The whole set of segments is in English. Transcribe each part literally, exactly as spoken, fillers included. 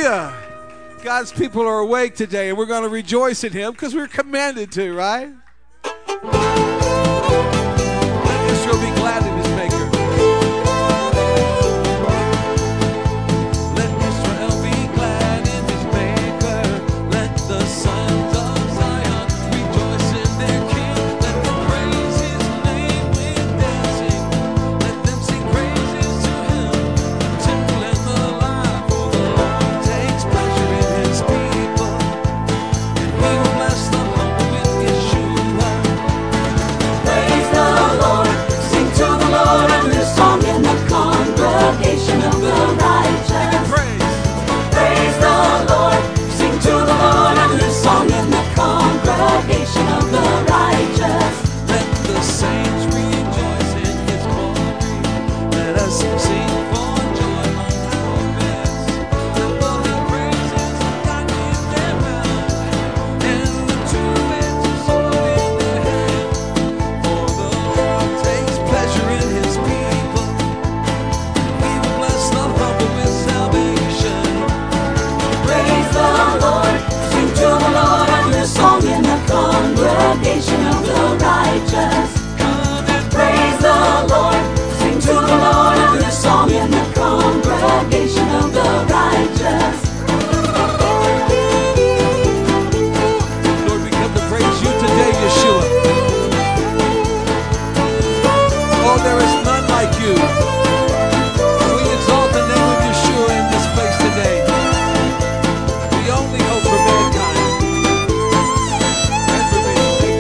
Hallelujah. God's people are awake today, and we're going to rejoice in Him because we're commanded to, right? Let Israel be glad in His Maker. Let Israel be glad in His Maker. Let the sons of Zion rejoice in their King. Let them praise His name with dancing. Let them sing praises to Him, the temple and the life. For the Lord takes pleasure in His people, and He will bless the humble with Yeshua. Praise the Lord, sing to the Lord a new song in the congregation of the righteous. Praise the Lord, sing to the Lord a new song in the congregation of the righteous. Let the saints rejoice in His glory. Let us sing for joy among our beds. Let the praises of God in their mouth, and the two-edged sword in their hand. For the Lord takes pleasure in His people. He will bless the humble with salvation. Praise the Lord, sing to the Lord a new song in the congregation of the righteous. Come and Praise the Lord, sing to the Lord a new song in the congregation of the righteous. Lord, we come to praise You today, Yeshua. Oh, there is none like You. We exalt the name of Yeshua in this place today. The only hope for mankind. And for me.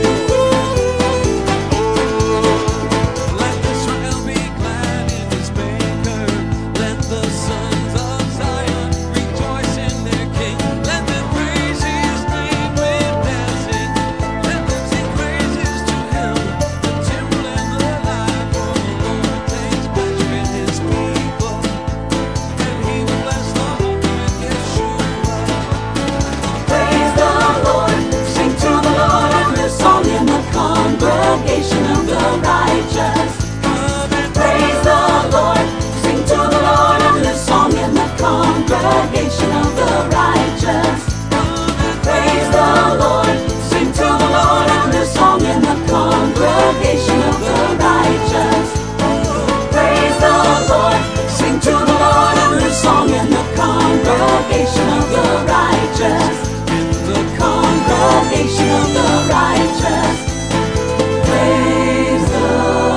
Let Israel be glad in His Maker. Let the sons of Zion rejoice in their King. Let them praise His name with dancing. Let them sing praises to Him, the temple and the life. For the Lord takes pleasure in His people, and He will bless the humble with Yeshua. Praise the Lord, sing to the Lord a new song in the congregation of the righteous. Come and Praise the Lord, sing to the Lord a new song in the congregation of the righteous. Praise the Lord, sing to the Lord a new song in the congregation of the righteous. Praise the Lord, sing to the Lord a new song in the congregation of the righteous. in the Congregation of the righteous. Praise the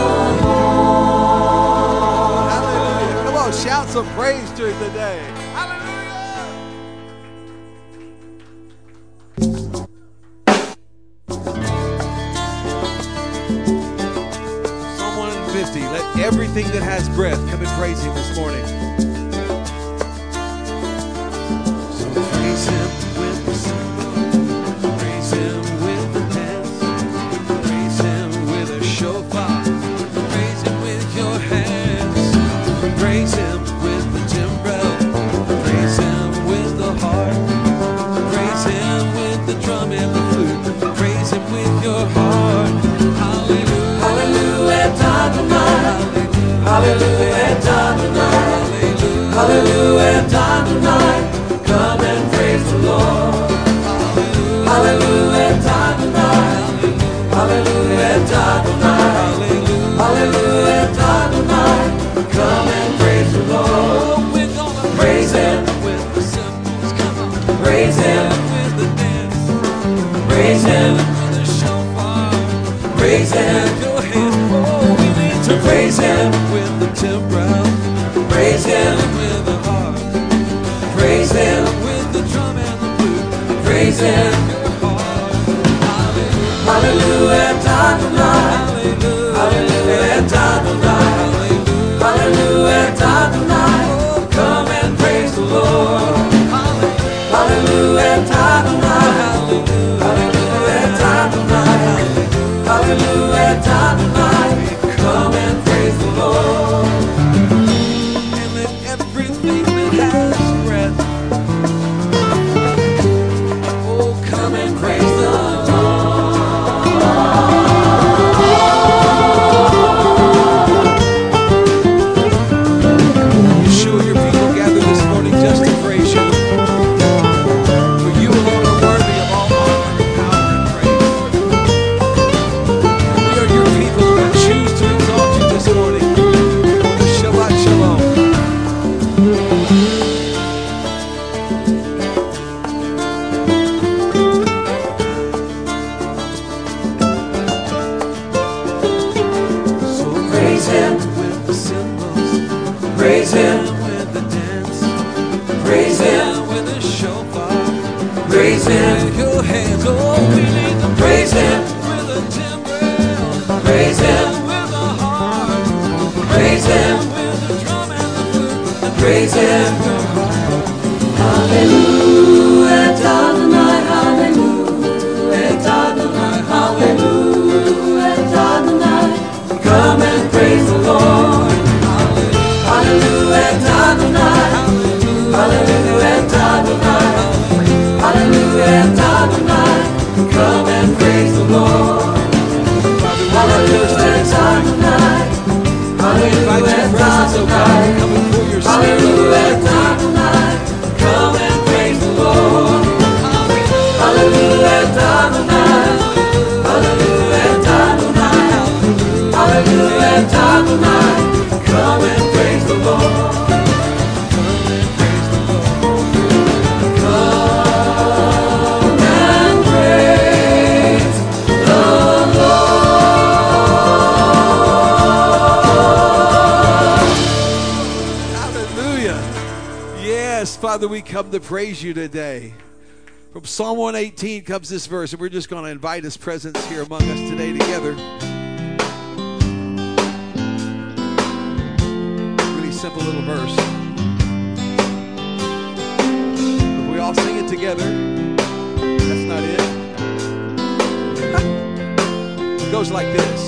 Lord. Hallelujah. Come on, shout some praise during the day. Hallelujah. Psalm one fifty. Let everything that has breath come and praise Him this morning. So praise Him with the song. Praise Him with the dance. Praise Him with a shofar. Praise Him with your hands. Praise Him with the timbrel. Praise Him with the harp. Praise Him with the drum and the flute. Praise Him with your heart. Hallelujah. Hallelujah, Adonai. Hallelujah, Adonai. Hallelujah, Adonai. Come and praise the Lord. Hallelujah, Adonai. Hallelujah, Adonai. Hallelujah, Adonai. Come and praise the Lord. We're gonna Praise Him. with the cymbals. Come on. Praise Him. With the dance. Praise Him. With the shofar. Praise Him. Your hand. Oh, we need to Praise Him. with the timbrel. Praise Him. With the harp. Praise Him. with the dance. Praise Him. with the shofar. Praise Him. With your hands, oh, we need to Praise Him. with a timbrel. Praise Him. with a harp. Praise Him. with the drum and the flute. Praise Him. Hallelujah, Adonai, hallelujah, Adonai, hallelujah, Adonai. Come and praise the Lord. Hallelujah, Adonai, hallelujah, Adonai, hallelujah, Adonai. Come and praise the Lord. Hallelujah, Adonai, hallelujah, Adonai, Come before your hallelujah, Adonai. Come and praise the Lord. Hallelujah, Adonai, hallelujah, Adonai, hallelujah, Adonai. Come and praise the Lord. Come and praise the Hallelujah. Yes, Father, we come to praise you today. From Psalm one eighteen comes this verse, and we're just going to invite his presence here among us today together. Really simple little verse. If we all sing it together, that's not it. It goes like this.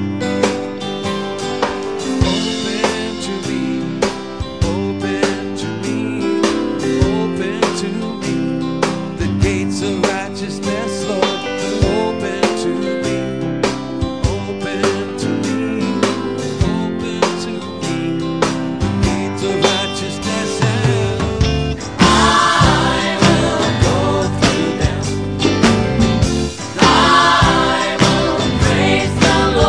Open to me, open to me, open to me, the gates of righteousness, Lord. Open to me, open to me, open to me, the gates of righteousness, and I will go through them. I will praise the Lord.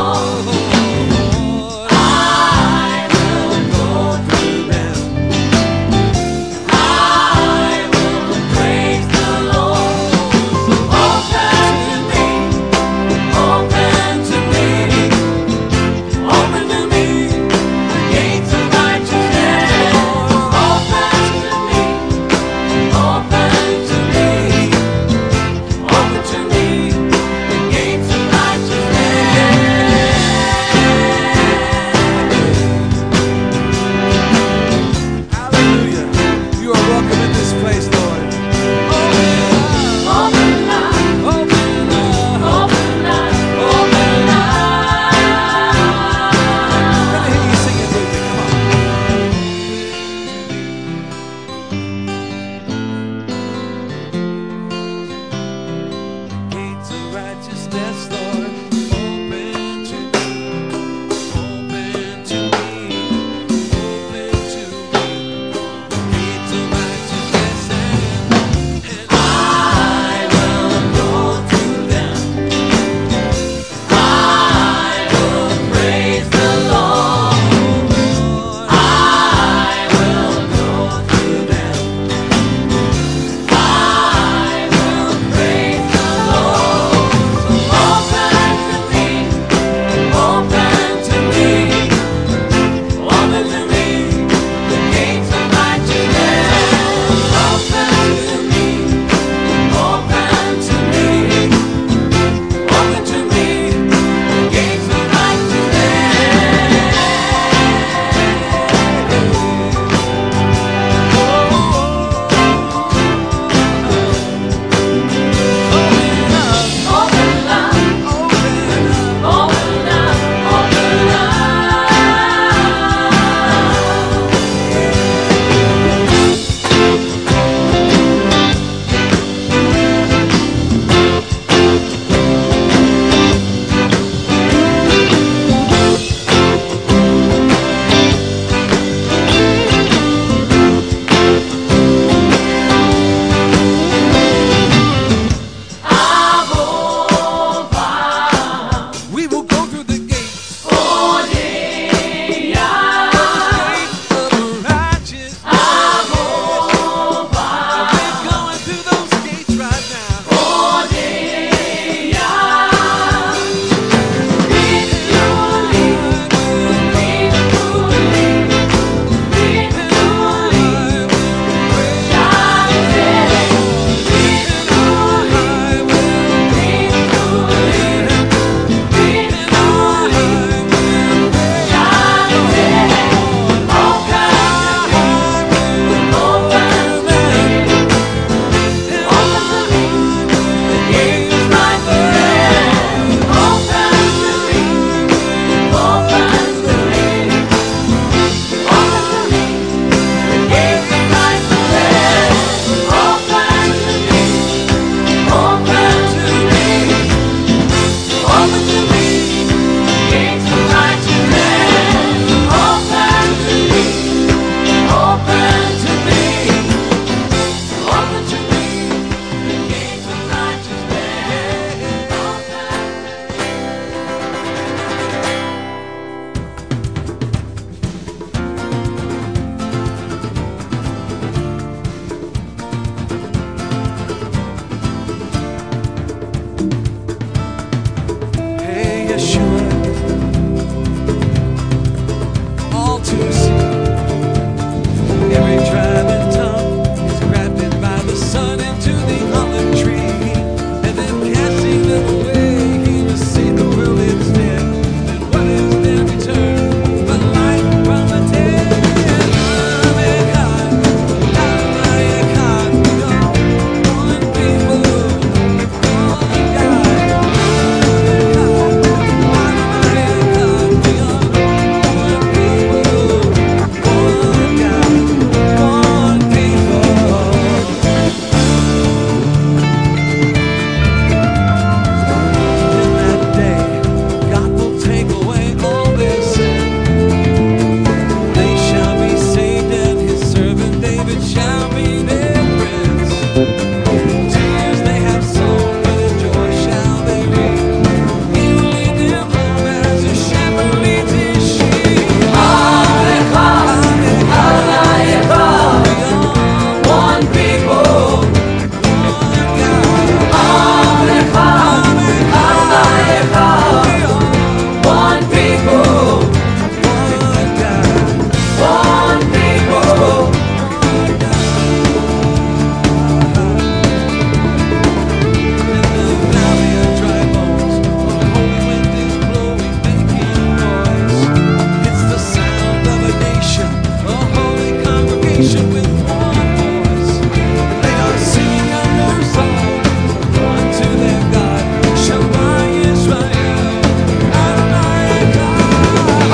nation with one voice. They are singing a new song unto their God. Shema Yisrael, Adonai Echad.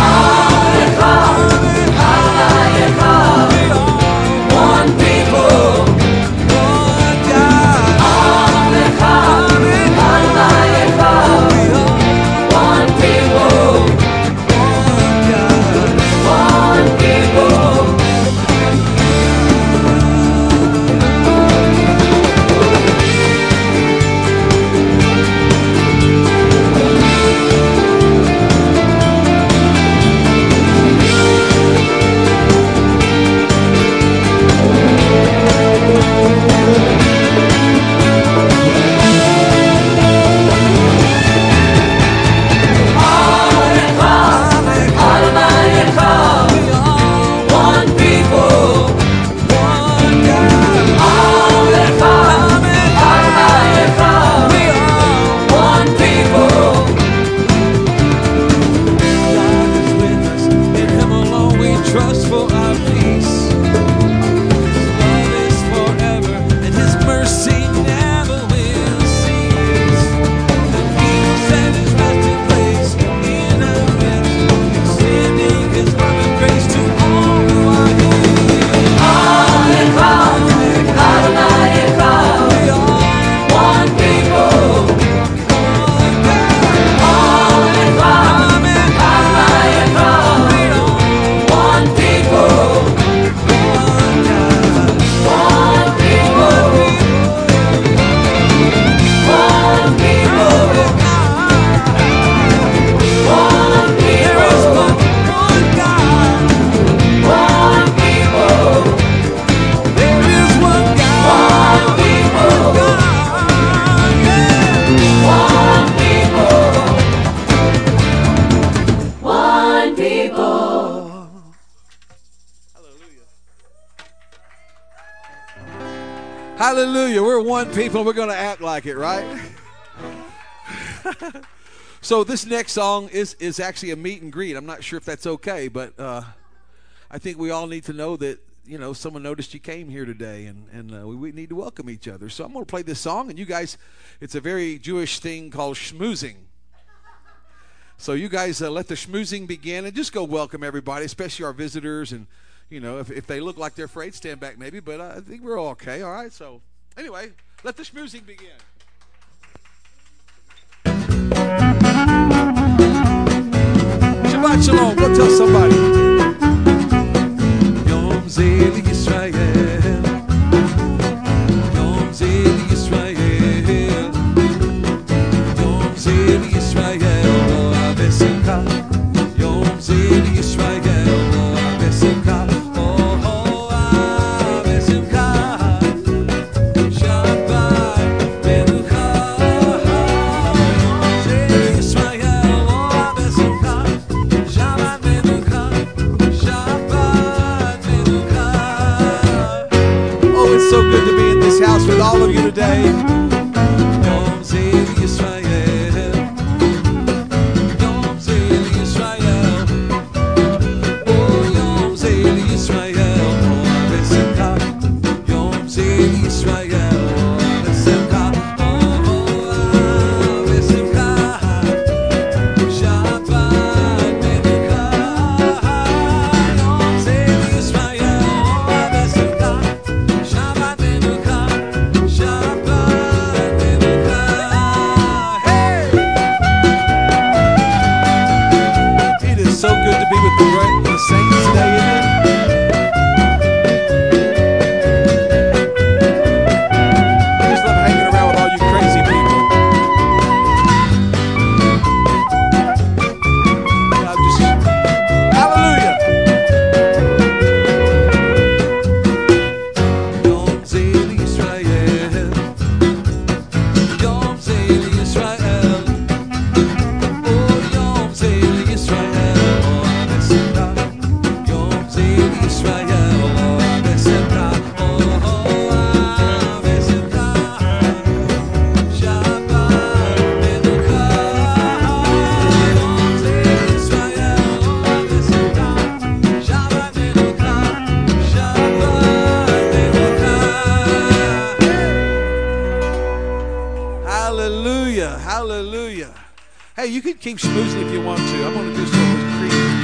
Adonai Echad. We are One people. one God. Adonai Echad. Adonai Echad. We are One people. one God. One people. Adonai Echad. We are One people. one God. Adonai Echad. Adonai Echad. We are One people. God is with us. In Him alone we trust for our peace. His love is forever, and His mercy never will cease. The King set His resting place in our midst, extending His love and grace to all who are His. Adonai Echad. Adonai Echad. We are One people. one God. Adonai Echad. Amen. Adonai Echad. We are One people. one God. One people. One people. One There is people. one, one God. One people. There is one God. One people. God, yeah. One people. One people. Hallelujah. We're one people. We're going to act like it, right? So this next song is, is actually a meet and greet. I'm not sure if that's okay, but uh, I think we all need to know that, you know, someone noticed you came here today, and, and uh, we, we need to welcome each other. So I'm going to play this song, and you guys, it's a very Jewish thing called schmoozing. So you guys uh, let the schmoozing begin, and just go welcome everybody, especially our visitors. And, you know, if, if they look like they're afraid, stand back maybe. But uh, I think we're all okay, all right? So anyway, let the schmoozing begin. Shabbat shalom. Go tell somebody. Yom Zeh Yisrael. Yom Zeh Yisrael. Yom Zeh Yisrael. Noah Besimcha. Yom Zeh Yisrael. Noah Besimcha. Oh, oh, ah, Besimcha. Shabbat Menucha. Yom Zeh Yisrael. Noah Besimcha. Shabbat Menucha. Shabbat Menucha. Oh, it's so good to be in this house with all of you today. Yom Zeh Yisrael. Yom Zeh Yisrael. Oh, Yom Zeh Yisrael. Noah Besimcha. Yom Zeh Yisrael. Noah Besimcha. Oh, oh, ah, Besimcha. Shabbat Menucha. Yom Zeh Yisrael. Noah Besimcha. Shabbat Menucha. Shabbat Hey, you can keep schmoozing if you want to. I'm going to do some of this creep.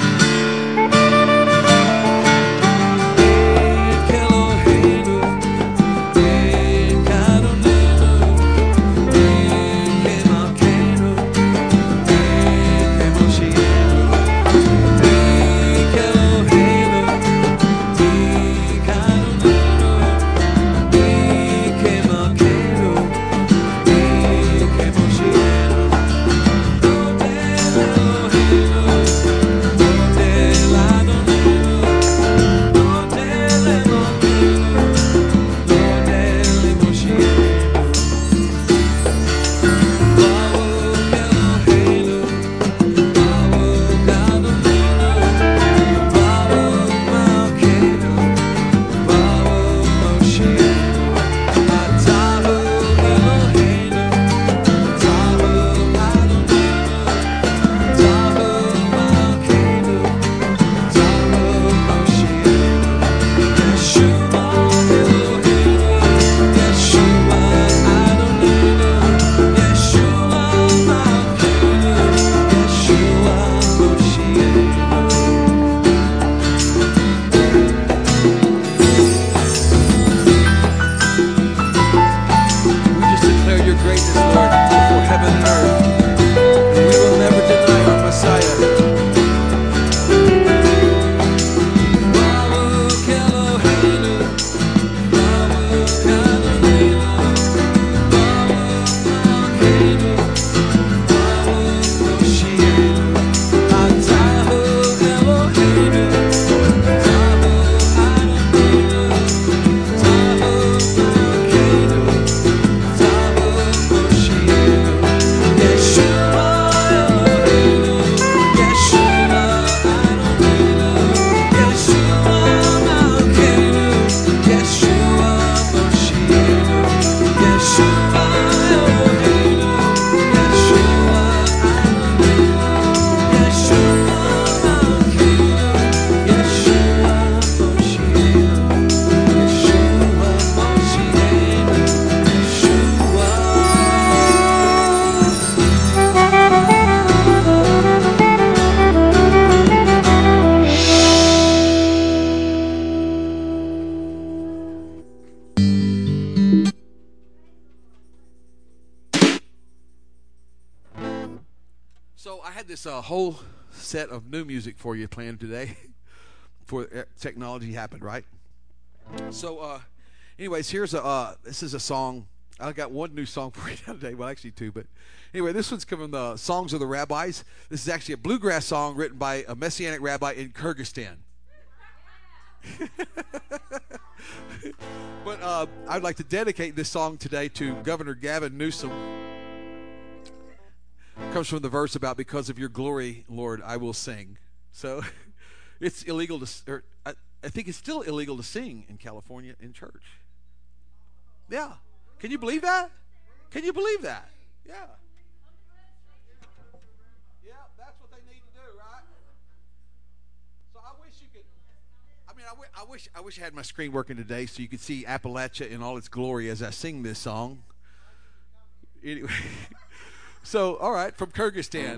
So I had this uh, whole set of new music for you planned today before technology happened, right? So, uh, anyways, here's a, uh, this is a song. I got one new song for you today. Well, actually two, but anyway, this one's coming from the Songs of the Rabbis. This is actually a bluegrass song written by a Messianic rabbi in Kyrgyzstan. But uh, I'd like to dedicate this song today to Governor Gavin Newsom. Comes from the verse about, because of your glory, Lord, I will sing. So it's illegal to, or I, I think it's still illegal to sing in California in church. Yeah. Can you believe that? Can you believe that? Yeah. Yeah, that's what they need to do, right? So I wish you could, I mean, I, w- I wish I wish I had my screen working today so you could see Appalachia in all its glory as I sing this song. Anyway. So, all right, from Kyrgyzstan.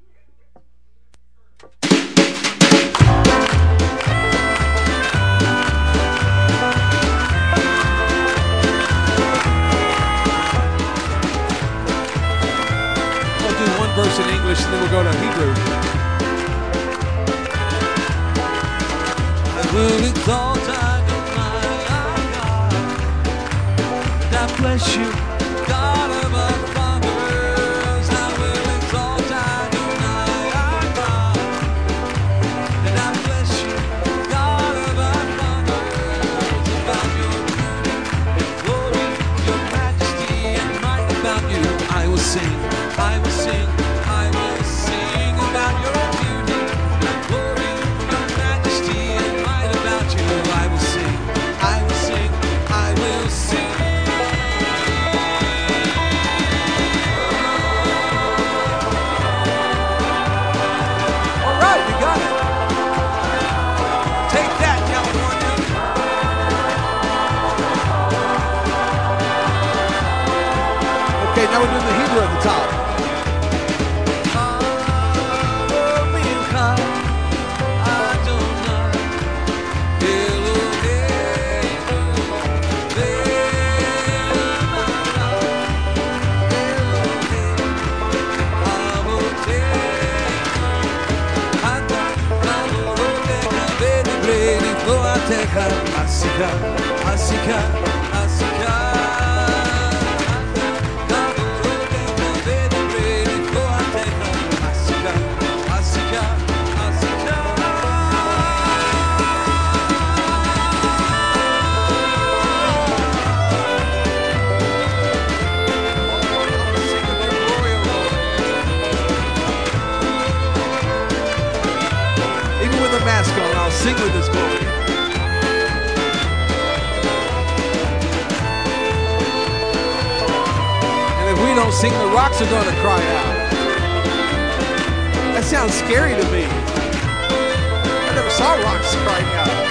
I'll do one verse in English and then we'll go to Hebrew. I will exalt Adonai, our God, and I bless you, God of our fathers. I will exalt Adonai, our God, and I bless you, God of our fathers. About your beauty and glory, your majesty and might, about you I will sing, I will sing, I will sing about your beauty and glory, your majesty and might, about you I will sing, I will sing, I will sing. Loateka, Asika, Asika, Asika. Asika, Asika, Asika. Sing of your glory, O Lord. Even with a mask on, I'll sing with His glory. And if we don't sing, the rocks are going to cry out. That sounds scary to me. I never saw rocks crying out.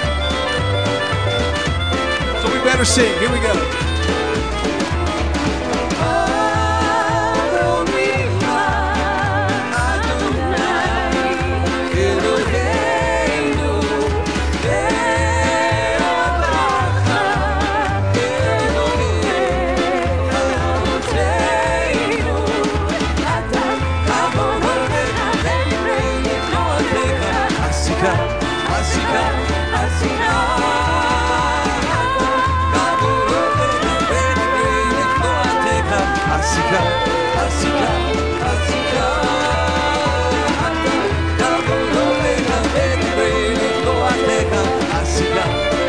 So we better sing. Here we go. Asika,